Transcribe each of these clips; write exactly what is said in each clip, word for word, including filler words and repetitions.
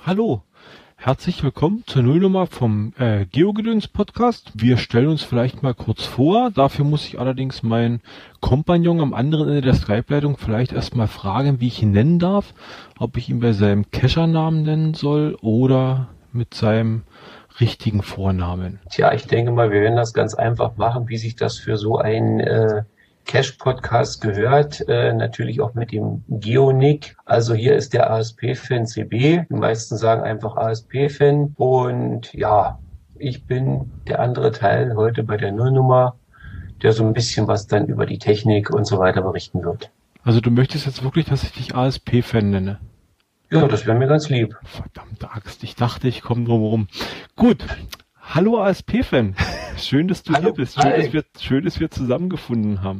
Hallo, herzlich willkommen zur Nullnummer vom äh, GeoGedöns Podcast. Wir stellen uns vielleicht mal kurz vor. Dafür muss ich allerdings meinen Kompagnon am anderen Ende der Skype-Leitung vielleicht erstmal fragen, wie ich ihn nennen darf. Ob ich ihn bei seinem Cacher-Namen nennen soll oder mit seinem richtigen Vornamen. Tja, ich denke mal, wir werden das ganz einfach machen, wie sich das für so ein äh, Cache-Podcast gehört. Äh, natürlich auch mit dem Geonick. Also hier ist der A S P-Fan C B. Die meisten sagen einfach A S P-Fan. Und ja, ich bin der andere Teil heute bei der Nullnummer, der so ein bisschen was dann über die Technik und so weiter berichten wird. Also du möchtest jetzt wirklich, dass ich dich A S P-Fan nenne? Ja, das wäre mir ganz lieb. Verdammte Axt, ich dachte, ich komme drum herum. Gut, hallo A S P-Fan. Schön, dass du Hallo. hier bist. Schön, Hi. dass wir, schön, dass wir zusammengefunden haben.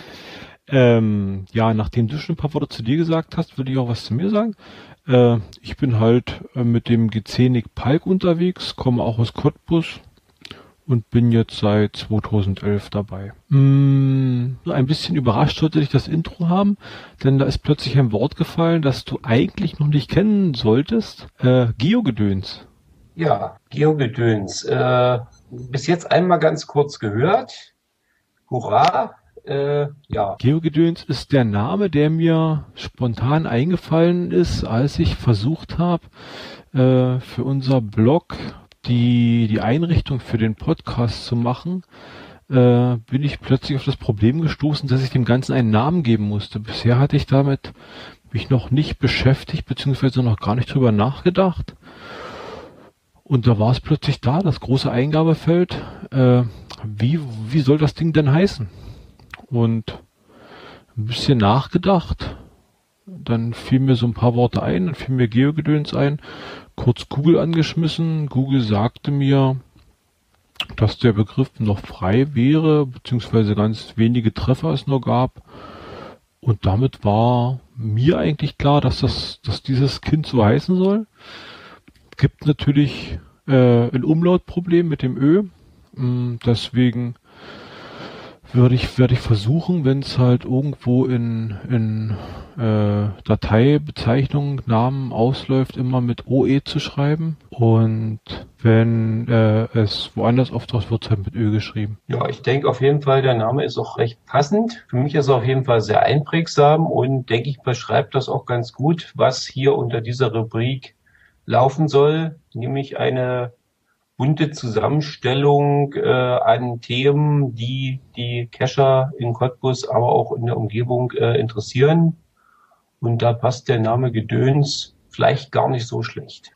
Ähm, ja, nachdem du schon ein paar Worte zu dir gesagt hast, würde ich auch was zu mir sagen. Äh, ich bin halt äh, mit dem Gezenik Palk unterwegs, komme auch aus Cottbus und bin jetzt seit zweitausendelf dabei. Mm, ein bisschen überrascht sollte dich das Intro haben, denn da ist plötzlich ein Wort gefallen, das du eigentlich noch nicht kennen solltest. Äh, Geogedöns. Ja, Geogedöns. Äh, bis jetzt einmal ganz kurz gehört. Hurra! Äh, ja. Geogedöns ist der Name, der mir spontan eingefallen ist, als ich versucht habe, äh, für unser Blog die, die Einrichtung für den Podcast zu machen, äh, bin ich plötzlich auf das Problem gestoßen, dass ich dem Ganzen einen Namen geben musste. Bisher hatte ich damit mich noch nicht beschäftigt, beziehungsweise noch gar nicht drüber nachgedacht. Und da war es plötzlich da, das große Eingabefeld. Äh, wie, wie soll das Ding denn heißen? Und ein bisschen nachgedacht. Dann fiel mir so ein paar Worte ein, dann fiel mir Geogedöns ein, kurz Google angeschmissen. Google sagte mir, dass der Begriff noch frei wäre, beziehungsweise ganz wenige Treffer es nur gab. Und damit war mir eigentlich klar, dass das, dass dieses Kind so heißen soll. Gibt natürlich äh, ein Umlautproblem mit dem Ö. Deswegen würde ich, werde ich versuchen, wenn es halt irgendwo in, in äh, Dateibezeichnungen, Namen ausläuft, immer mit O E zu schreiben. Und wenn äh, es woanders auftaucht, wird es halt mit Ö geschrieben. Ja, ich denke auf jeden Fall, der Name ist auch recht passend. Für mich ist er auf jeden Fall sehr einprägsam und denke ich, beschreibt das auch ganz gut, was hier unter dieser Rubrik laufen soll, nämlich eine bunte Zusammenstellung äh, an Themen, die die Cacher in Cottbus, aber auch in der Umgebung äh, interessieren. Und da passt der Name Gedöns vielleicht gar nicht so schlecht.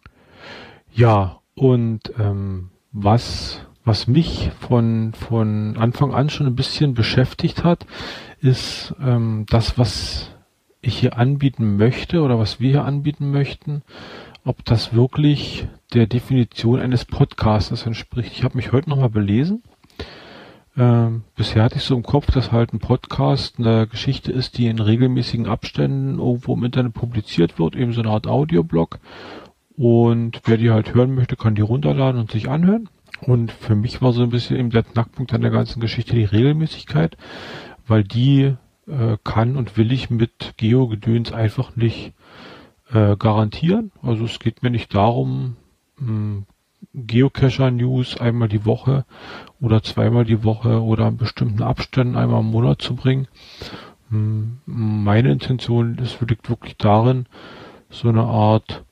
Ja, und ähm, was was mich von von Anfang an schon ein bisschen beschäftigt hat, ist ähm, das, was ich hier anbieten möchte oder was wir hier anbieten möchten, ob das wirklich der Definition eines Podcasters entspricht. Ich habe mich heute nochmal belesen. Ähm, bisher hatte ich so im Kopf, dass halt ein Podcast eine Geschichte ist, die in regelmäßigen Abständen irgendwo im Internet publiziert wird, eben so eine Art Audioblog. Und wer die halt hören möchte, kann die runterladen und sich anhören. Und für mich war so ein bisschen eben der Knackpunkt an der ganzen Geschichte die Regelmäßigkeit, weil die äh, kann und will ich mit Geogedöns einfach nicht äh, garantieren. Also es geht mir nicht darum, mh, Geocacher-News einmal die Woche oder zweimal die Woche oder in bestimmten Abständen einmal im Monat zu bringen. Mh, meine Intention ist wirklich, wirklich darin, so eine Art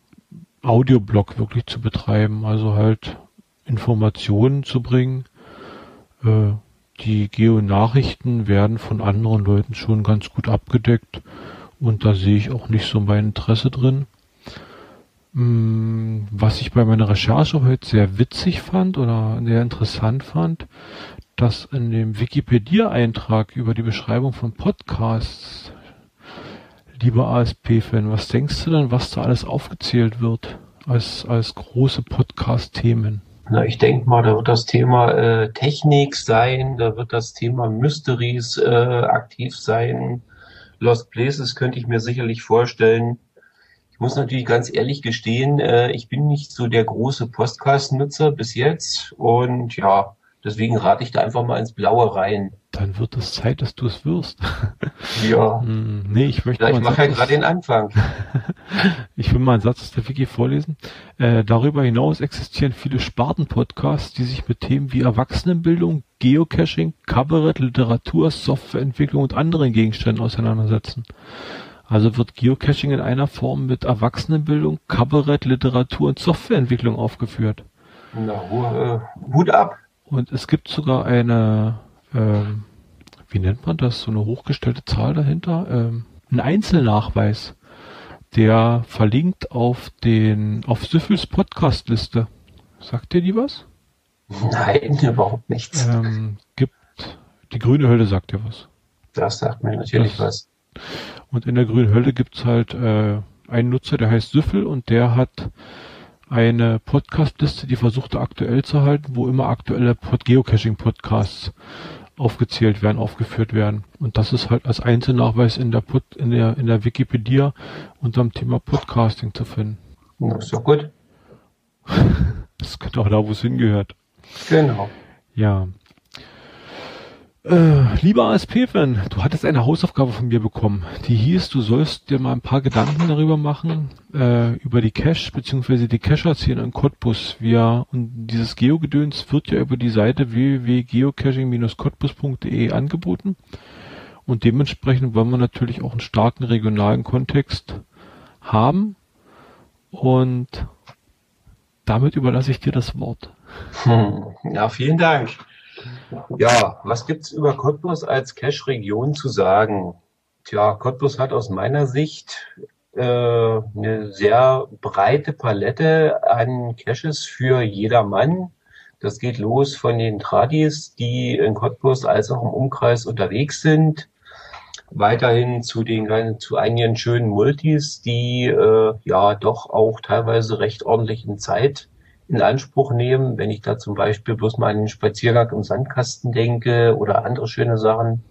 Audioblog wirklich zu betreiben, also halt Informationen zu bringen. Äh, die Geo-Nachrichten werden von anderen Leuten schon ganz gut abgedeckt und da sehe ich auch nicht so mein Interesse drin. Was ich bei meiner Recherche heute sehr witzig fand oder sehr interessant fand, dass in dem Wikipedia-Eintrag über die Beschreibung von Podcasts, lieber A S P-Fan, was denkst du denn, was da alles aufgezählt wird als, als große Podcast-Themen? Na, ich denke mal, da wird das Thema äh, Technik sein, da wird das Thema Mysteries äh, aktiv sein. Lost Places könnte ich mir sicherlich vorstellen. Ich muss natürlich ganz ehrlich gestehen, äh, ich bin nicht so der große Podcast-Nutzer bis jetzt und ja, Deswegen rate ich da einfach mal ins Blaue rein. Dann wird es Zeit, dass du es wirst. Ja, Hm, nee, ich möchte ja mal ich einen mache ja Satz gerade den Anfang. Ich will mal einen Satz aus der Wiki vorlesen. Äh, darüber hinaus existieren viele Sparten-Podcasts, die sich mit Themen wie Erwachsenenbildung, Geocaching, Kabarett, Literatur, Softwareentwicklung und anderen Gegenständen auseinandersetzen. Also wird Geocaching in einer Form mit Erwachsenenbildung, Kabarett, Literatur und Softwareentwicklung aufgeführt. Na, Hu- äh, Hut ab. Und es gibt sogar eine, ähm, wie nennt man das, so eine hochgestellte Zahl dahinter, ähm, ein Einzelnachweis. Der verlinkt auf den, auf Süffels Podcast-Liste. Sagt dir die was? Nein, überhaupt nichts. Ähm, gibt, die grüne Hölle sagt dir was. Das sagt mir natürlich Das- was. Und in der grünen Hölle gibt's halt, äh, einen Nutzer, der heißt Süffel und der hat eine Podcast-Liste, die versucht er aktuell zu halten, wo immer aktuelle Pod Geocaching-Podcasts aufgezählt werden, aufgeführt werden. Und das ist halt als Einzelnachweis in der Pod, in der, in der Wikipedia unterm Thema Podcasting zu finden. Na, ist doch gut. Das könnte auch da, wo es hingehört. Genau. Ja. Äh, lieber A S P-Fan, du hattest eine Hausaufgabe von mir bekommen. Die hieß, du sollst dir mal ein paar Gedanken darüber machen, äh, über die Cache, beziehungsweise die Cacher-Szene in Cottbus. Wir, und dieses Geo-Gedöns wird ja über die Seite w w w punkt geocaching Bindestrich cottbus punkt de angeboten. Und dementsprechend wollen wir natürlich auch einen starken regionalen Kontext haben. Und damit überlasse ich dir das Wort. Hm. Ja, vielen Dank. Ja, was gibt's über Cottbus als Cache-Region zu sagen? Tja, Cottbus hat aus meiner Sicht äh, eine sehr breite Palette an Caches für jedermann. Das geht los von den Tradis, die in Cottbus als auch im Umkreis unterwegs sind, weiterhin zu den zu einigen schönen Multis, die äh, ja doch auch teilweise recht ordentlichen Zeit in Anspruch nehmen, wenn ich da zum Beispiel bloß mal an den Spaziergang im Sandkasten denke oder andere schöne Sachen.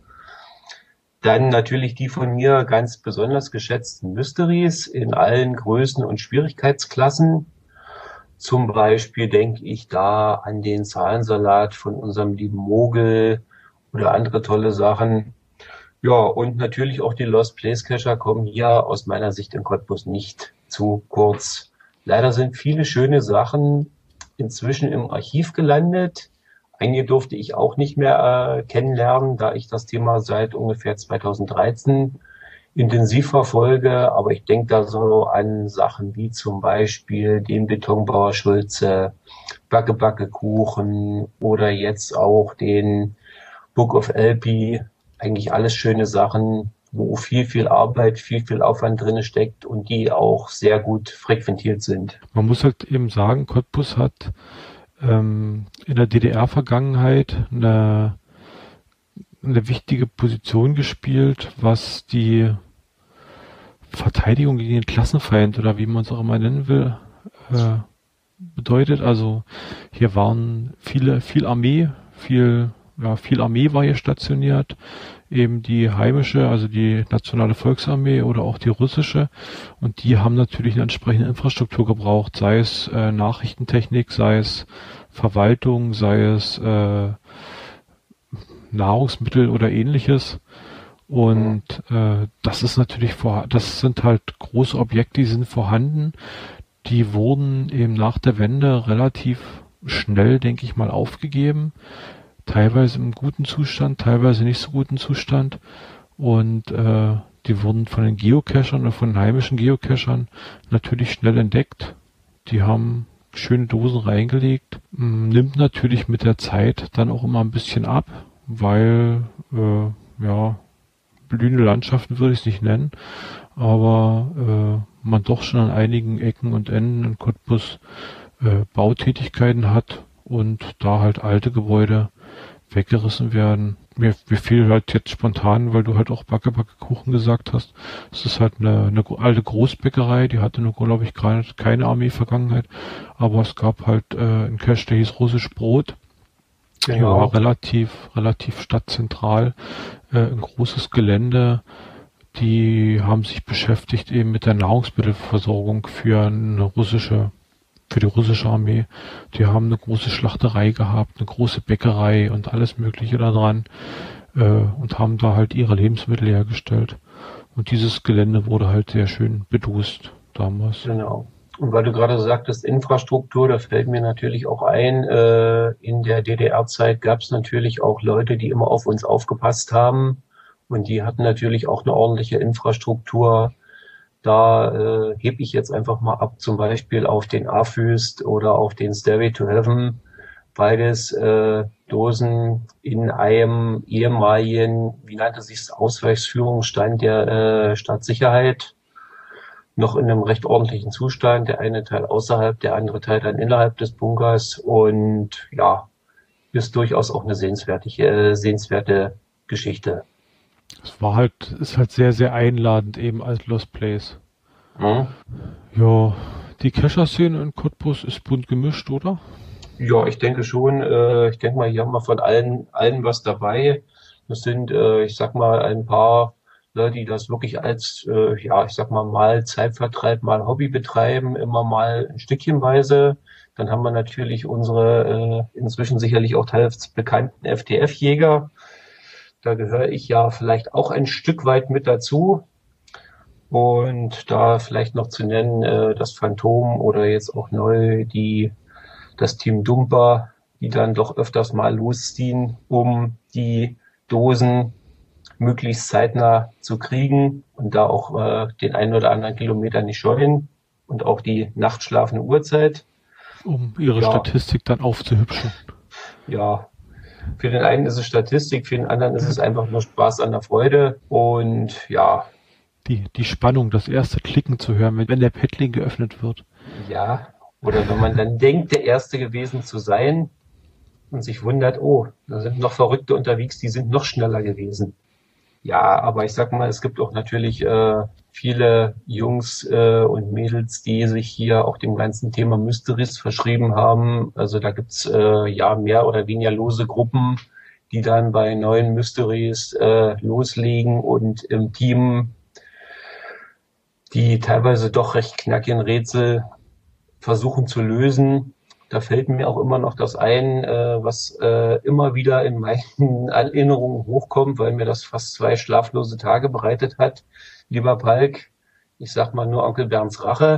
Dann natürlich die von mir ganz besonders geschätzten Mysteries in allen Größen und Schwierigkeitsklassen. Zum Beispiel denke ich da an den Zahlensalat von unserem lieben Mogel oder andere tolle Sachen. Ja, und natürlich auch die Lost Place Cacher kommen hier aus meiner Sicht in Cottbus nicht zu kurz. Leider sind viele schöne Sachen inzwischen im Archiv gelandet. Einige durfte ich auch nicht mehr äh, kennenlernen, da ich das Thema seit ungefähr zweitausenddreizehn intensiv verfolge. Aber ich denke da so an Sachen wie zum Beispiel den Betonbauer Schulze, Backe Backe Kuchen oder jetzt auch den Book of Elpi. Eigentlich alles schöne Sachen, wo viel, viel Arbeit, viel, viel Aufwand drin steckt und die auch sehr gut frequentiert sind. Man muss halt eben sagen, Cottbus hat ähm, in der D D R-Vergangenheit eine, eine wichtige Position gespielt, was die Verteidigung gegen den Klassenfeind oder wie man es auch immer nennen will, äh, bedeutet. Also hier waren viele, viel Armee, viel, ja, viel Armee war hier stationiert. Eben die heimische, also die nationale Volksarmee oder auch die russische. Und die haben natürlich eine entsprechende Infrastruktur gebraucht, sei es äh, Nachrichtentechnik, sei es Verwaltung, sei es äh, Nahrungsmittel oder ähnliches. Und äh, das ist natürlich vor, das sind halt große Objekte, die sind vorhanden. Die wurden eben nach der Wende relativ schnell, denke ich mal, aufgegeben. Teilweise im guten Zustand, teilweise nicht so guten Zustand. Und äh, die wurden von den Geocachern oder von den heimischen Geocachern natürlich schnell entdeckt. Die haben schöne Dosen reingelegt. Nimmt natürlich mit der Zeit dann auch immer ein bisschen ab, weil, äh, ja, blühende Landschaften würde ich es nicht nennen, aber äh, man doch schon an einigen Ecken und Enden in Cottbus äh, Bautätigkeiten hat und da halt alte Gebäude weggerissen werden. Mir, mir fiel halt jetzt spontan, weil du halt auch Backe Backe Kuchen gesagt hast. Es ist halt eine, eine alte Großbäckerei, die hatte nur, glaube ich, keine, keine Armee-Vergangenheit, aber es gab halt äh, einen Cache, der hieß Russisch Brot. Genau. Die war relativ, relativ stadtzentral, äh, ein großes Gelände. Die haben sich beschäftigt eben mit der Nahrungsmittelversorgung für eine russische für die russische Armee. Die haben eine große Schlachterei gehabt, eine große Bäckerei und alles Mögliche da dran äh, und haben da halt ihre Lebensmittel hergestellt. Und dieses Gelände wurde halt sehr schön bedust damals. Genau. Und weil du gerade sagtest, Infrastruktur, da fällt mir natürlich auch ein, äh, in der D D R-Zeit gab es natürlich auch Leute, die immer auf uns aufgepasst haben. Und die hatten natürlich auch eine ordentliche Infrastruktur. Da äh, hebe ich jetzt einfach mal ab, zum Beispiel auf den A-Füst oder auf den Stairway to Heaven. Beides äh, Dosen in einem ehemaligen, wie nannte sich es, Ausweichsführungsstand der äh, Stadtsicherheit. Noch in einem recht ordentlichen Zustand. Der eine Teil außerhalb, der andere Teil dann innerhalb des Bunkers. Und ja, ist durchaus auch eine sehenswerte, äh, sehenswerte Geschichte. Es war halt, ist halt sehr, sehr einladend eben als Lost Place. Hm? Ja, die Kescher-Szene in Cottbus ist bunt gemischt, oder? Ja, ich denke schon. Äh, ich denke mal, hier haben wir von allen, allen was dabei. Das sind, äh, ich sag mal, ein paar Leute, die das wirklich als, äh, ja, ich sag mal, mal Zeitvertreib, mal Hobby betreiben, immer mal ein Stückchenweise. Dann haben wir natürlich unsere äh, inzwischen sicherlich auch teils bekannten F T F-Jäger. Da gehöre ich ja vielleicht auch ein Stück weit mit dazu. Und da vielleicht noch zu nennen, äh, das Phantom oder jetzt auch neu die das Team Dumper, die dann doch öfters mal losziehen, um die Dosen möglichst zeitnah zu kriegen und da auch äh, den einen oder anderen Kilometer nicht scheuen und auch die nachtschlafende Uhrzeit. Um ihre ja. Statistik dann aufzuhübschen. Ja, für den einen ist es Statistik, für den anderen ist es einfach nur Spaß an der Freude und ja. Die, die Spannung, das erste Klicken zu hören, wenn, wenn der Paddling geöffnet wird. Ja, oder wenn man dann denkt, der Erste gewesen zu sein und sich wundert, oh, da sind noch Verrückte unterwegs, die sind noch schneller gewesen. Ja, aber ich sag mal, es gibt auch natürlich äh, viele Jungs äh, und Mädels, die sich hier auch dem ganzen Thema Mysteries verschrieben haben. Also da gibt's äh, ja mehr oder weniger lose Gruppen, die dann bei neuen Mysteries äh, loslegen und im Team die teilweise doch recht knackigen Rätsel versuchen zu lösen. Da fällt mir auch immer noch das ein, äh, was äh, immer wieder in meinen Erinnerungen hochkommt, weil mir das fast zwei schlaflose Tage bereitet hat. Lieber Palk, ich sag mal nur Onkel Bernds Rache.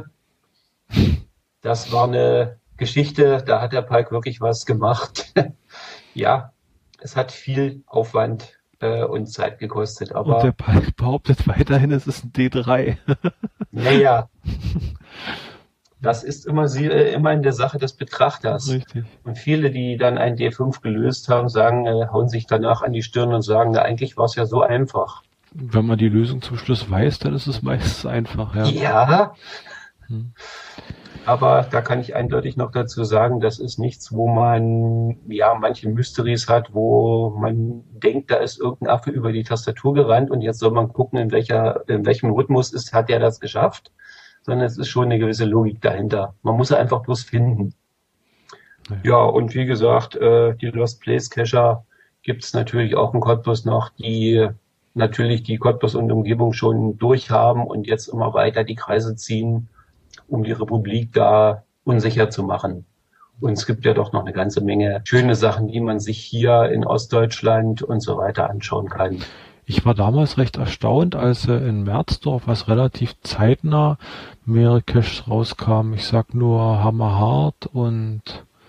Das war eine Geschichte, da hat der Palk wirklich was gemacht. Ja, es hat viel Aufwand äh, und Zeit gekostet. Aber und der Palk behauptet weiterhin, es ist ein D drei. Naja. Das ist immer, sie, äh, immer in der Sache des Betrachters. Richtig. Und viele, die dann ein D fünf gelöst haben, sagen, äh, hauen sich danach an die Stirn und sagen, na, eigentlich war es ja so einfach. Wenn man die Lösung zum Schluss weiß, dann ist es meistens einfach, ja. Ja. Hm. Aber da kann ich eindeutig noch dazu sagen, das ist nichts, wo man, ja, manche Mysteries hat, wo man denkt, da ist irgendein Affe über die Tastatur gerannt und jetzt soll man gucken, in welcher, in welchem Rhythmus ist, hat der das geschafft. Sondern es ist schon eine gewisse Logik dahinter. Man muss sie einfach bloß finden. Ja, ja und wie gesagt, äh, die Lost Place Cacher gibt es natürlich auch in Cottbus noch, die natürlich die Cottbus und Umgebung schon durchhaben und jetzt immer weiter die Kreise ziehen, um die Republik da unsicher zu machen. Und es gibt ja doch noch eine ganze Menge schöne Sachen, die man sich hier in Ostdeutschland und so weiter anschauen kann. Ich war damals recht erstaunt, als äh, in Merzdorf, was relativ zeitnah mehrere Caches rauskamen. Ich sag nur Hammerhart und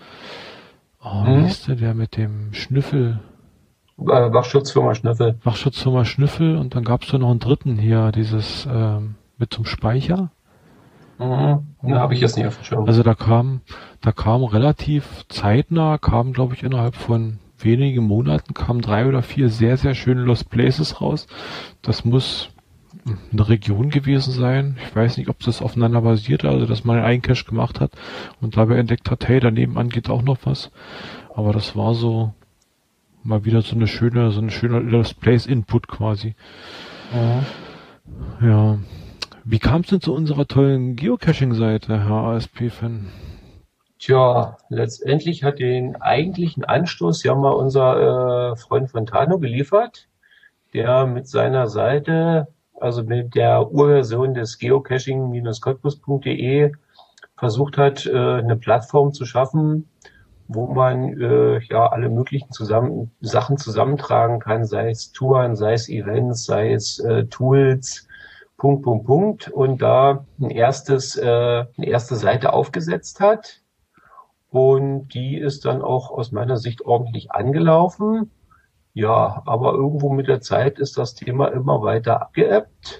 oh, hm? wie ist der, der mit dem Schnüffel? Äh, Wachschutzfirma Schnüffel. Wachschutzfirma Schnüffel und dann gab es da noch einen dritten hier, dieses ähm, mit zum Speicher. Mhm. Da habe ich jetzt nicht auf dem Schirm. Also da kam, da kam relativ zeitnah, kam glaube ich innerhalb von wenigen Monaten kamen drei oder vier sehr, sehr schöne Lost Places raus. Das muss eine Region gewesen sein. Ich weiß nicht, ob das aufeinander basiert, also dass man einen Cache gemacht hat und dabei entdeckt hat, hey, daneben an geht auch noch was. Aber das war so mal wieder so eine schöne, so eine schöne Lost Place Input quasi. Mhm. Ja. Wie kam es denn zu unserer tollen Geocaching-Seite, Herr A S P-Fan? Tja, letztendlich hat den eigentlichen Anstoß ja mal unser äh, Freund Fontano geliefert, der mit seiner Seite, also mit der Urversion des geocaching Bindestrich cottbus punkt de, versucht hat, äh, eine Plattform zu schaffen, wo man äh, ja alle möglichen zusammen, Sachen zusammentragen kann, sei es Touren, sei es Events, sei es äh, Tools, Punkt, Punkt, Punkt. Und da ein erstes, äh, eine erste Seite aufgesetzt hat. Und die ist dann auch aus meiner Sicht ordentlich angelaufen. Ja, aber irgendwo mit der Zeit ist das Thema immer weiter abgeebbt.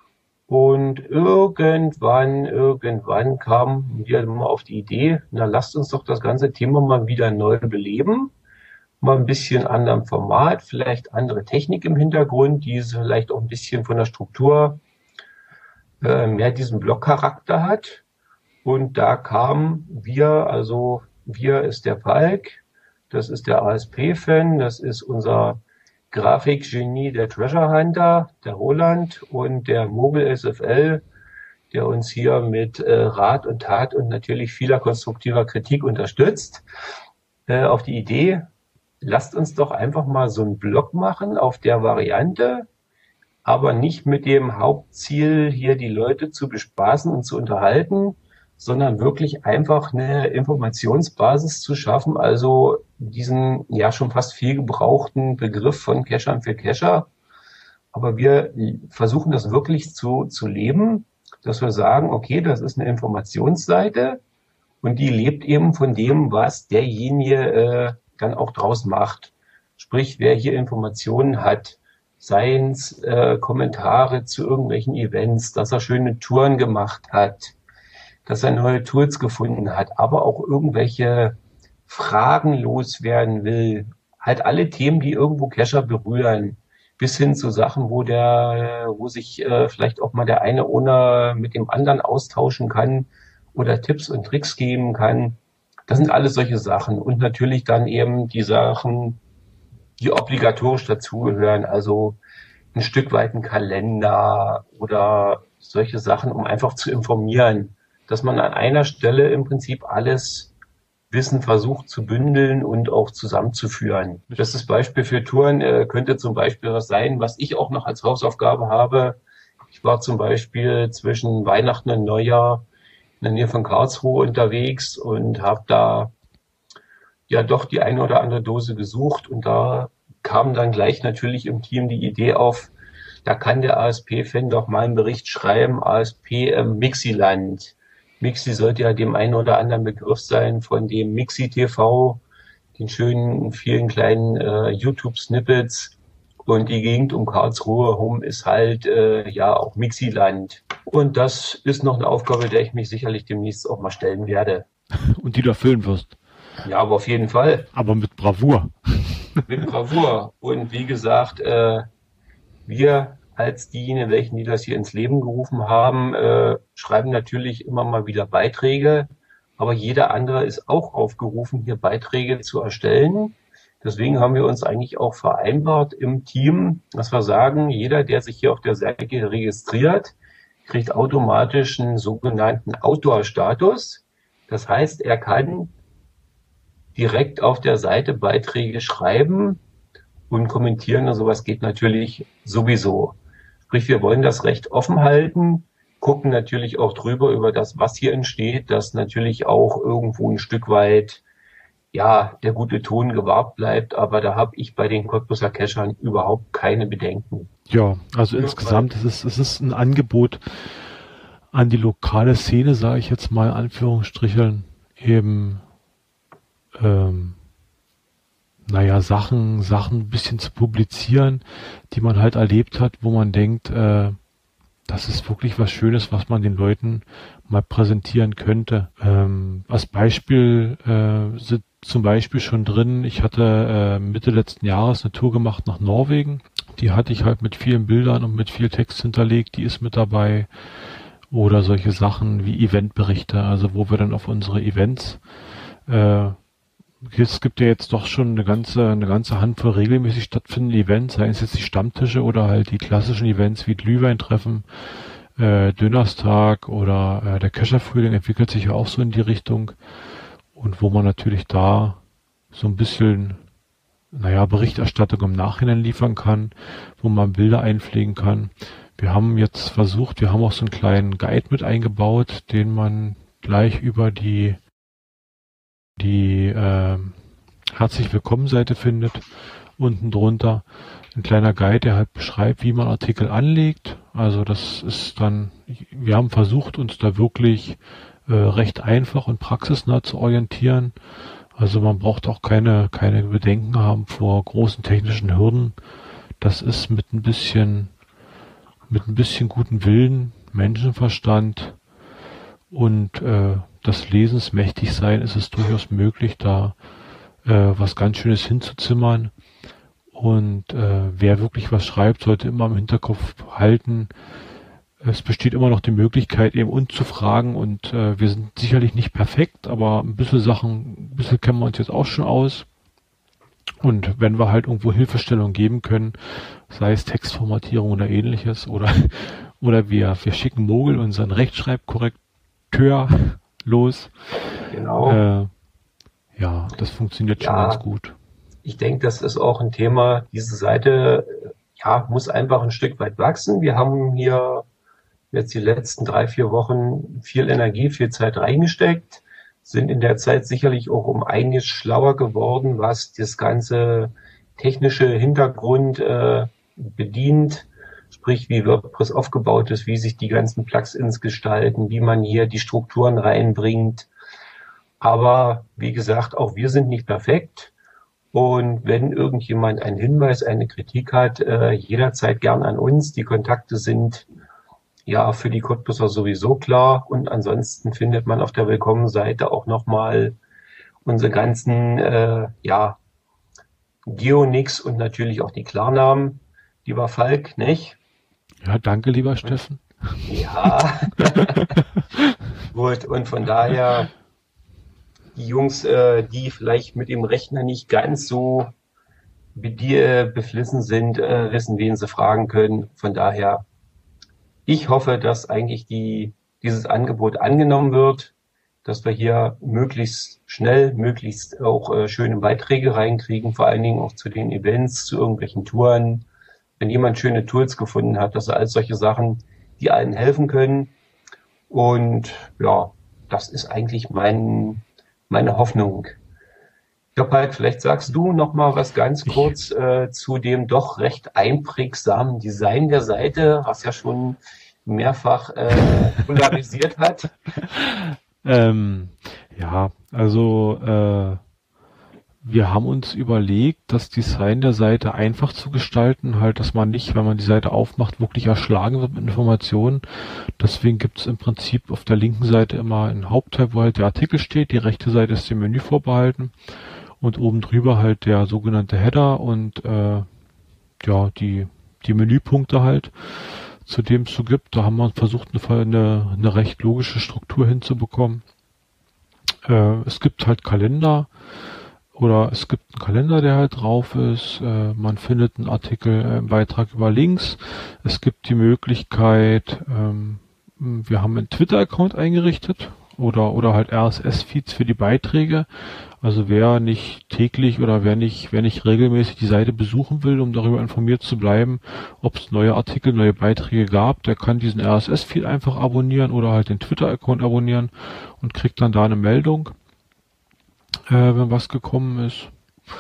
Und irgendwann, irgendwann kamen wir mal auf die Idee, na, lasst uns doch das ganze Thema mal wieder neu beleben. Mal ein bisschen anderem Format, vielleicht andere Technik im Hintergrund, die vielleicht auch ein bisschen von der Struktur äh, mehr diesen Blockcharakter hat. Und da kamen wir, also wir ist der Falk, das ist der A S P-Fan, das ist unser Grafikgenie, der Treasure Hunter, der Roland, und der Mogel S F L, der uns hier mit äh, Rat und Tat und natürlich vieler konstruktiver Kritik unterstützt, äh, auf die Idee, lasst uns doch einfach mal so einen Blog machen auf der Variante, aber nicht mit dem Hauptziel, hier die Leute zu bespaßen und zu unterhalten, sondern wirklich einfach eine Informationsbasis zu schaffen, also diesen ja schon fast viel gebrauchten Begriff von Cachern für Cacher. Aber wir versuchen das wirklich zu, zu leben, dass wir sagen, okay, das ist eine Informationsseite und die lebt eben von dem, was derjenige äh, dann auch draus macht. Sprich, wer hier Informationen hat, seien es äh, Kommentare zu irgendwelchen Events, dass er schöne Touren gemacht hat, dass er neue Tools gefunden hat, aber auch irgendwelche Fragen loswerden will. Halt alle Themen, die irgendwo Cacher berühren, bis hin zu Sachen, wo der, wo sich äh, vielleicht auch mal der eine Owner mit dem anderen austauschen kann oder Tipps und Tricks geben kann. Das sind alles solche Sachen. Und natürlich dann eben die Sachen, die obligatorisch dazugehören, also ein Stück weit ein Kalender oder solche Sachen, um einfach zu informieren, dass man an einer Stelle im Prinzip alles Wissen versucht zu bündeln und auch zusammenzuführen. Das ist Beispiel für Touren, äh, könnte zum Beispiel was sein, was ich auch noch als Hausaufgabe habe. Ich war zum Beispiel zwischen Weihnachten und Neujahr in der Nähe von Karlsruhe unterwegs und habe da ja doch die eine oder andere Dose gesucht, und da kam dann gleich natürlich im Team die Idee auf, da kann der A S P-Fan doch mal einen Bericht schreiben, A S P im Mixiland. Mixi sollte ja dem einen oder anderen Begriff sein von dem Mixi T V, den schönen vielen kleinen äh, YouTube-Snippets, und die Gegend um Karlsruhe herum ist halt äh, ja auch Mixiland. Und das ist noch eine Aufgabe, der ich mich sicherlich demnächst auch mal stellen werde. Und die du erfüllen wirst. Ja, aber auf jeden Fall. Aber mit Bravour. Mit Bravour. Und wie gesagt, äh, wir als diejenigen, welchen die das hier ins Leben gerufen haben, äh, schreiben natürlich immer mal wieder Beiträge, aber jeder andere ist auch aufgerufen, hier Beiträge zu erstellen. Deswegen haben wir uns eigentlich auch vereinbart im Team, dass wir sagen, jeder, der sich hier auf der Seite registriert, kriegt automatisch einen sogenannten Autor-Status. Das heißt, er kann direkt auf der Seite Beiträge schreiben und kommentieren, und sowas geht natürlich sowieso. Sprich, wir wollen das recht offen halten, gucken natürlich auch drüber über das, was hier entsteht, dass natürlich auch irgendwo ein Stück weit ja der gute Ton gewahrt bleibt, aber da habe ich bei den Cottbuser Cachern überhaupt keine Bedenken. Ja, also ja, insgesamt ist es, es ist ein Angebot an die lokale Szene, sage ich jetzt mal in Anführungsstrichen, eben ähm, naja, Sachen, Sachen ein bisschen zu publizieren, die man halt erlebt hat, wo man denkt, äh, das ist wirklich was Schönes, was man den Leuten mal präsentieren könnte. Ähm, als Beispiel äh, sind zum Beispiel schon drin, ich hatte äh, Mitte letzten Jahres eine Tour gemacht nach Norwegen. Die hatte ich halt mit vielen Bildern und mit viel Text hinterlegt, die ist mit dabei. Oder solche Sachen wie Eventberichte, also wo wir dann auf unsere Events äh, es gibt ja jetzt doch schon eine ganze, eine ganze Handvoll regelmäßig stattfindende Events, seien es jetzt die Stammtische oder halt die klassischen Events wie Glühweintreffen, äh, Dönerstag oder äh, der Cacher-Frühling entwickelt sich ja auch so in die Richtung, und wo man natürlich da so ein bisschen, naja, Berichterstattung im Nachhinein liefern kann, wo man Bilder einpflegen kann. Wir haben jetzt versucht, wir haben auch so einen kleinen Guide mit eingebaut, den man gleich über die die äh, Herzlich Willkommen Seite findet. Unten drunter ein kleiner Guide, der halt beschreibt, wie man Artikel anlegt. Also das ist dann, wir haben versucht, uns da wirklich äh, recht einfach und praxisnah zu orientieren. Also man braucht auch keine keine Bedenken haben vor großen technischen Hürden. Das ist mit ein bisschen mit ein bisschen guten Willen, Menschenverstand und äh, das Lesensmächtig sein, ist es durchaus möglich, da äh, was ganz Schönes hinzuzimmern. Und äh, wer wirklich was schreibt, sollte immer im Hinterkopf halten, es besteht immer noch die Möglichkeit, eben uns zu fragen. Und äh, wir sind sicherlich nicht perfekt, aber ein bisschen Sachen, ein bisschen kennen wir uns jetzt auch schon aus. Und wenn wir halt irgendwo Hilfestellung geben können, sei es Textformatierung oder ähnliches, oder oder wir, wir schicken Mogel, unseren Rechtschreibkorrekteur, los. Genau. Äh, ja, das funktioniert schon Ja, ganz gut. ich denke, das ist auch ein Thema. Diese Seite, äh, ja, muss einfach ein Stück weit wachsen. Wir haben hier jetzt die letzten drei, vier Wochen viel Energie, viel Zeit reingesteckt, sind in der Zeit sicherlich auch um einiges schlauer geworden, was das ganze technische Hintergrund äh, bedient, sprich wie WordPress aufgebaut ist, wie sich die ganzen Plugins gestalten, wie man hier die Strukturen reinbringt. Aber wie gesagt, auch wir sind nicht perfekt. Und wenn irgendjemand einen Hinweis, eine Kritik hat, äh, jederzeit gern an uns. Die Kontakte sind ja für die Codebrowser sowieso klar. Und ansonsten findet man auf der Willkommen-Seite auch nochmal unsere ganzen äh, ja Geonix und natürlich auch die Klarnamen. Lieber Falk, nicht? Ja, danke, lieber Steffen. Ja. Gut, und von daher, die Jungs, äh, die vielleicht mit dem Rechner nicht ganz so wie dir beflissen sind, äh, wissen, wen sie fragen können. Von daher, ich hoffe, dass eigentlich die, dieses Angebot angenommen wird, dass wir hier möglichst schnell, möglichst auch äh, schöne Beiträge reinkriegen, vor allen Dingen auch zu den Events, zu irgendwelchen Touren. Wenn jemand schöne Tools gefunden hat, dass er all solche Sachen, die allen helfen können. Und ja, das ist eigentlich mein, meine Hoffnung. Ich glaube halt, vielleicht sagst du noch mal was ganz kurz äh, zu dem doch recht einprägsamen Design der Seite, was ja schon mehrfach äh, polarisiert hat. Ähm, ja, also äh, wir haben uns überlegt, das Design der Seite einfach zu gestalten, halt, dass man nicht, wenn man die Seite aufmacht, wirklich erschlagen wird mit Informationen. Deswegen gibt es im Prinzip auf der linken Seite immer einen Hauptteil, wo halt der Artikel steht, die rechte Seite ist dem Menü vorbehalten und oben drüber halt der sogenannte Header und äh, ja, die, die Menüpunkte halt, zu dem es so gibt. Da haben wir versucht, eine, eine, eine recht logische Struktur hinzubekommen. Äh, es gibt halt Kalender, oder es gibt einen Kalender, der halt drauf ist. Äh, man findet einen Artikel äh, im Beitrag über Links. Es gibt die Möglichkeit, ähm, wir haben einen Twitter-Account eingerichtet oder oder halt R S S-Feeds für die Beiträge. Also wer nicht täglich oder wer nicht, wer nicht regelmäßig die Seite besuchen will, um darüber informiert zu bleiben, ob es neue Artikel, neue Beiträge gab, der kann diesen R S S-Feed einfach abonnieren oder halt den Twitter-Account abonnieren und kriegt dann da eine Meldung, äh, wenn was gekommen ist.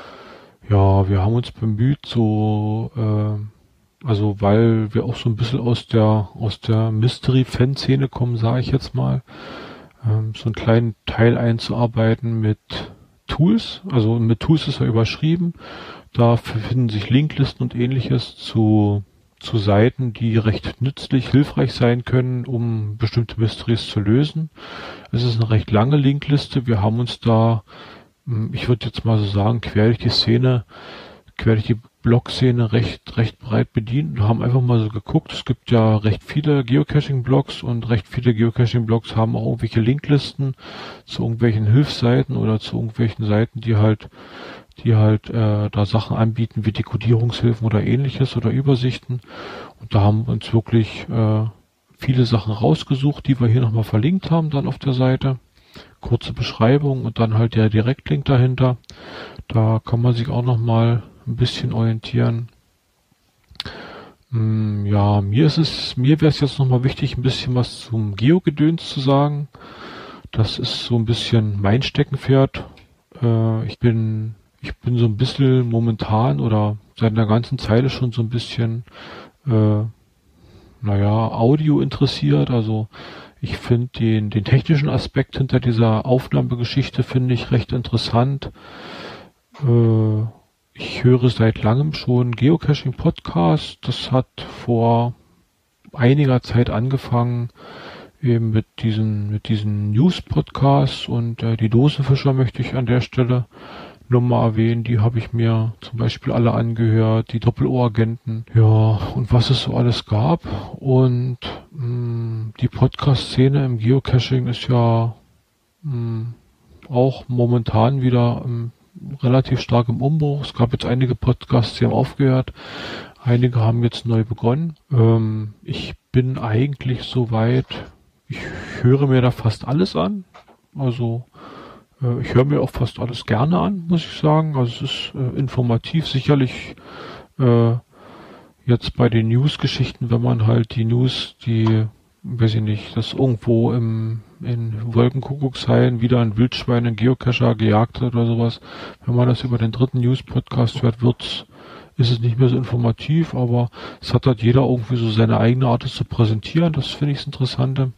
Ja, wir haben uns bemüht, so, äh, also weil wir auch so ein bisschen aus der aus der Mystery-Fan-Szene kommen, sage ich jetzt mal, ähm, so einen kleinen Teil einzuarbeiten mit Tools. Also mit Tools ist er überschrieben. Da finden sich Linklisten und ähnliches zu zu Seiten, die recht nützlich, hilfreich sein können, um bestimmte Mysteries zu lösen. Es ist eine recht lange Linkliste. Wir haben uns da, ich würde jetzt mal so sagen, quer durch die Szene, quer durch die Blog-Szene recht, recht breit bedient und haben einfach mal so geguckt. Es gibt ja recht viele Geocaching-Blogs und recht viele Geocaching-Blogs haben auch irgendwelche Linklisten zu irgendwelchen Hilfsseiten oder zu irgendwelchen Seiten, die halt, die halt äh, da Sachen anbieten wie Dekodierungshilfen oder ähnliches oder Übersichten. Und da haben wir uns wirklich äh, viele Sachen rausgesucht, die wir hier nochmal verlinkt haben dann auf der Seite. Kurze Beschreibung und dann halt der Direktlink dahinter. Da kann man sich auch nochmal ein bisschen orientieren. Hm, ja, mir ist es, mir wäre es jetzt nochmal wichtig, ein bisschen was zum Geo-Gedöns zu sagen. Das ist so ein bisschen mein Steckenpferd. Äh, ich bin, ich bin so ein bisschen momentan oder seit einer ganzen Zeit schon so ein bisschen, äh, naja, Audio interessiert. Also ich finde den, den technischen Aspekt hinter dieser Aufnahmegeschichte finde ich recht interessant. Äh, ich höre seit langem schon Geocaching-Podcast. Das hat vor einiger Zeit angefangen, eben mit diesen, mit diesen News-Podcasts, und äh, die Dosenfischer möchte ich an der Stelle nur mal erwähnen. Die habe ich mir zum Beispiel alle angehört, die Doppelohragenten, ja, und was es so alles gab. Und mh, die Podcast-Szene im Geocaching ist ja mh, auch momentan wieder mh, relativ stark im Umbruch. Es gab jetzt einige Podcasts, die haben aufgehört. Einige haben jetzt neu begonnen. Ähm, ich bin eigentlich soweit, ich höre mir da fast alles an. Also äh, ich höre mir auch fast alles gerne an, muss ich sagen. Also es ist äh, informativ, sicherlich äh, jetzt bei den News-Geschichten, wenn man halt die News, die, weiß ich nicht, dass irgendwo im in Wolkenkuckuckshain wieder ein Wildschwein, ein Geocacher gejagt hat oder sowas. Wenn man das über den dritten News-Podcast hört, wird's ist es nicht mehr so informativ, aber es hat halt jeder irgendwie so seine eigene Art, es zu präsentieren. Das finde ich das Interessante.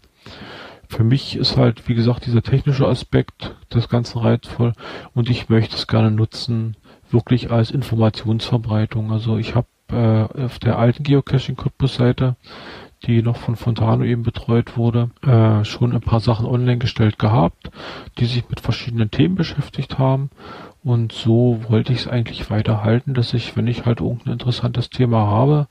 Für mich ist halt, wie gesagt, dieser technische Aspekt des Ganzen reizvoll, und ich möchte es gerne nutzen, wirklich als Informationsverbreitung. Also ich habe äh, auf der alten Geocaching-Cottbus-Seite, die noch von Fontano eben betreut wurde, äh, schon ein paar Sachen online gestellt gehabt, die sich mit verschiedenen Themen beschäftigt haben. Und so wollte ich es eigentlich weiterhalten, dass ich, wenn ich halt irgendein interessantes Thema habe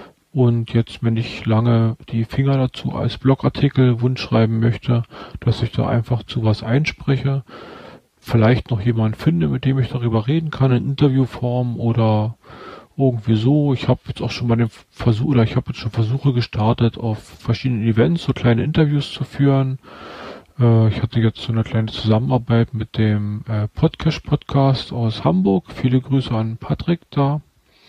und jetzt, wenn ich lange die Finger dazu als Blogartikel Wunsch schreiben möchte, dass ich da einfach zu was einspreche, vielleicht noch jemanden finde, mit dem ich darüber reden kann, in Interviewform oder irgendwie so. Ich habe jetzt auch schon mal den Versuch, oder ich habe jetzt schon Versuche gestartet, auf verschiedenen Events so kleine Interviews zu führen. Ich hatte jetzt so eine kleine Zusammenarbeit mit dem äh, Podcast-Podcast aus Hamburg. Viele Grüße an Patrick da.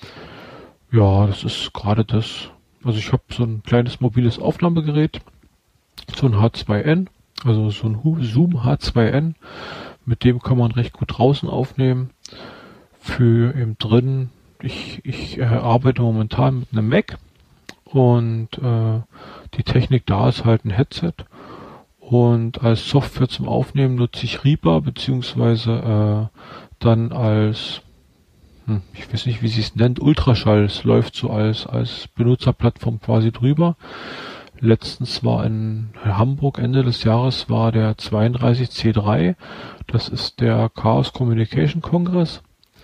Ja, das ist gerade das. Also ich habe so ein kleines mobiles Aufnahmegerät, so ein H zwei N, also so ein Zoom H zwei N. Mit dem kann man recht gut draußen aufnehmen. Für eben drin, ich, ich äh, arbeite momentan mit einem Mac, und äh, die Technik da ist halt ein Headset. Und als Software zum Aufnehmen nutze ich Reaper, beziehungsweise äh, dann als, hm, ich weiß nicht, wie sie es nennt, Ultraschall. Es läuft so als, als Benutzerplattform quasi drüber. Letztens war in Hamburg Ende des Jahres war der zweiunddreißig C drei. Das ist der Chaos Communication Congress.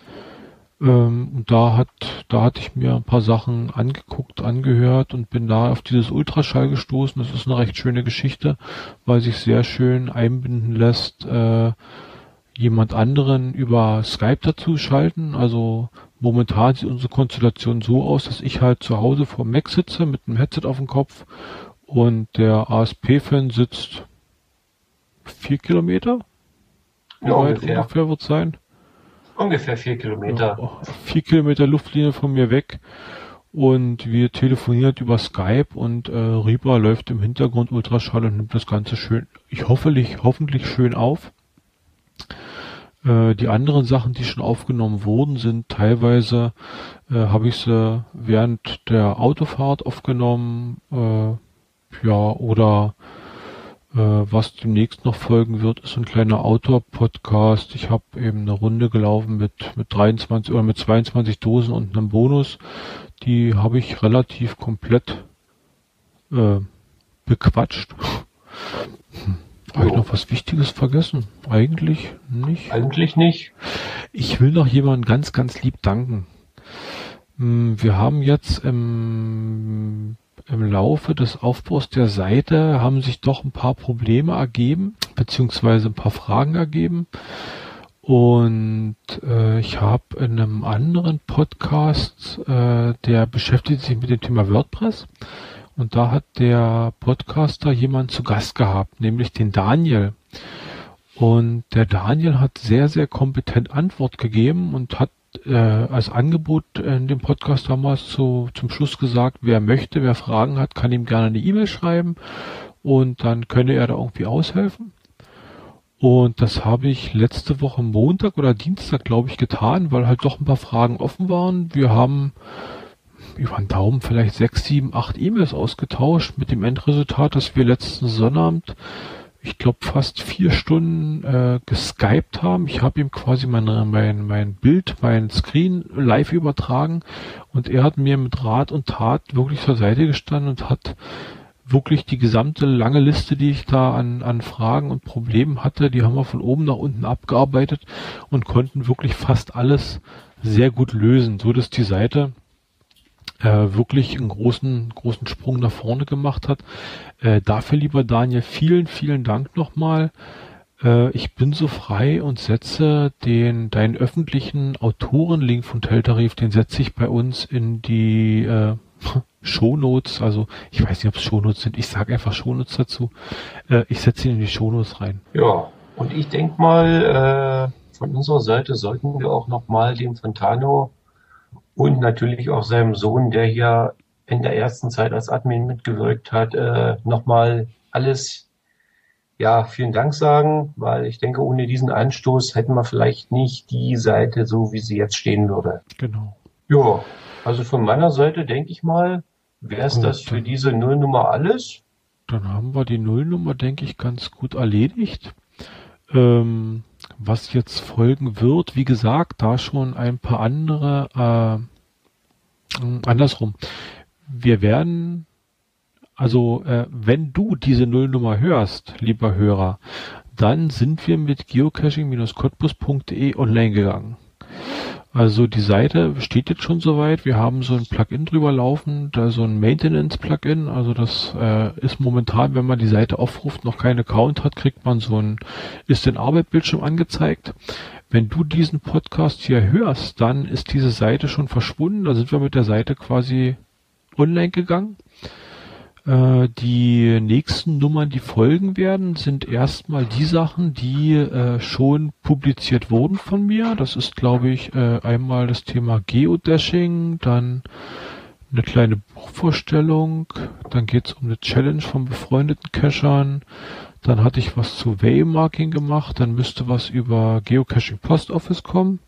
Ähm, und da hat, da hatte ich mir ein paar Sachen angeguckt, angehört und bin da auf dieses Ultraschall gestoßen. Das ist eine recht schöne Geschichte, weil sich sehr schön einbinden lässt, äh, jemand anderen über Skype dazu schalten. Also momentan sieht unsere Konstellation so aus, dass ich halt zu Hause vor dem Mac sitze mit einem Headset auf dem Kopf, und der A S P-Fan sitzt vier Kilometer. Wie Ja, weit ungefähr. ungefähr wird es sein? Ungefähr vier Kilometer. Ja, vier Kilometer Luftlinie von mir weg, und wir telefonieren über Skype, und äh, Reaper läuft im Hintergrund Ultraschall und nimmt das Ganze schön, ich hoffentlich, hoffentlich schön auf. Äh, die anderen Sachen, die schon aufgenommen wurden, sind teilweise, äh, habe ich sie während der Autofahrt aufgenommen, äh, ja, oder was demnächst noch folgen wird, ist so ein kleiner Outdoor-Podcast. Ich habe eben eine Runde gelaufen mit mit dreiundzwanzig oder mit zweiundzwanzig Dosen und einem Bonus. Die habe ich relativ komplett äh, bequatscht. Hm. Habe ich noch was Wichtiges vergessen? Eigentlich nicht. Eigentlich nicht. Ich will noch jemandem ganz, ganz lieb danken. Wir haben jetzt im Im Laufe des Aufbaus der Seite haben sich doch ein paar Probleme ergeben, beziehungsweise ein paar Fragen ergeben. Und äh, ich habe in einem anderen Podcast, äh, der beschäftigt sich mit dem Thema WordPress. Und da hat der Podcaster jemanden zu Gast gehabt, nämlich den Daniel. Und der Daniel hat sehr, sehr kompetent Antwort gegeben und hat äh, als Angebot in dem Podcast damals zu, zum Schluss gesagt, wer möchte, wer Fragen hat, kann ihm gerne eine E-Mail schreiben, und dann könne er da irgendwie aushelfen. Und das habe ich letzte Woche Montag oder Dienstag, glaube ich, getan, weil halt doch ein paar Fragen offen waren. Wir haben über den Daumen vielleicht sechs, sieben, acht E-Mails ausgetauscht mit dem Endresultat, dass wir letzten Sonnabend, ich glaube, fast vier Stunden äh, geskypt haben. Ich habe ihm quasi meine, mein, mein Bild, mein Screen live übertragen und er hat mir mit Rat und Tat wirklich zur Seite gestanden und hat wirklich die gesamte lange Liste, die ich da an, an Fragen und Problemen hatte, die haben wir von oben nach unten abgearbeitet und konnten wirklich fast alles sehr gut lösen, so dass die Seite äh, wirklich einen großen, großen Sprung nach vorne gemacht hat. Äh, dafür, lieber Daniel, vielen, vielen Dank nochmal. Äh, ich bin so frei und setze den, deinen öffentlichen Autorenlink von Teltarif, den setze ich bei uns in die äh, Shownotes, also ich weiß nicht, ob es Shownotes sind, ich sage einfach Shownotes dazu. Äh, ich setze ihn in die Shownotes rein. Ja, und ich denke mal, äh, von unserer Seite sollten wir auch nochmal dem Fontano und natürlich auch seinem Sohn, der hier in der ersten Zeit als Admin mitgewirkt hat, äh, nochmal alles, ja, vielen Dank sagen, weil ich denke, ohne diesen Anstoß hätten wir vielleicht nicht die Seite so, wie sie jetzt stehen würde. Genau. Ja, also von meiner Seite denke ich mal, wäre es Gut, das für dann- diese Nullnummer alles? Dann haben wir die Nullnummer, denke ich, ganz gut erledigt. Ähm, was jetzt folgen wird, wie gesagt, da schon ein paar andere, äh, andersrum. Wir werden, also äh, wenn du diese Nullnummer hörst, lieber Hörer, dann sind wir mit geocaching Bindestrich cottbus Punkt de online gegangen. Also die Seite steht jetzt schon soweit. Wir haben so ein Plugin drüber laufen, da so ein Maintenance-Plugin. Also das äh, ist momentan, wenn man die Seite aufruft, noch keinen Account hat, kriegt man so ein ist in Arbeit-Bildschirm angezeigt. Wenn du diesen Podcast hier hörst, dann ist diese Seite schon verschwunden. Da sind wir mit der Seite quasi online gegangen. Äh, die nächsten Nummern, die folgen werden, sind erstmal die Sachen, die äh, schon publiziert wurden von mir. Das ist, glaube ich, äh, einmal das Thema Geodashing, dann eine kleine Buchvorstellung, dann geht es um eine Challenge von befreundeten Cachern, dann hatte ich was zu Waymarking gemacht, dann müsste was über Geocaching Post Office kommen.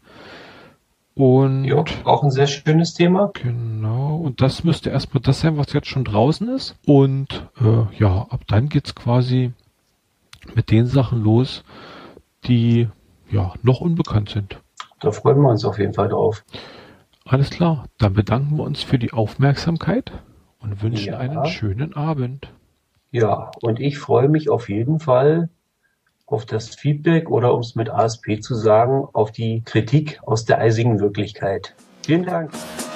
Und Ja, auch ein sehr schönes Thema. genau, und das müsste erstmal das sein, was jetzt schon draußen ist. Und äh, ja, ab dann geht's quasi mit den Sachen los, die ja noch unbekannt sind. Da freuen wir uns auf jeden Fall drauf. Alles klar, dann bedanken wir uns für die Aufmerksamkeit und wünschen Ja. einen schönen Abend. Ja, und ich freue mich auf jeden Fall auf das Feedback oder, um es mit A S P zu sagen, auf die Kritik aus der eisigen Wirklichkeit. Vielen Dank.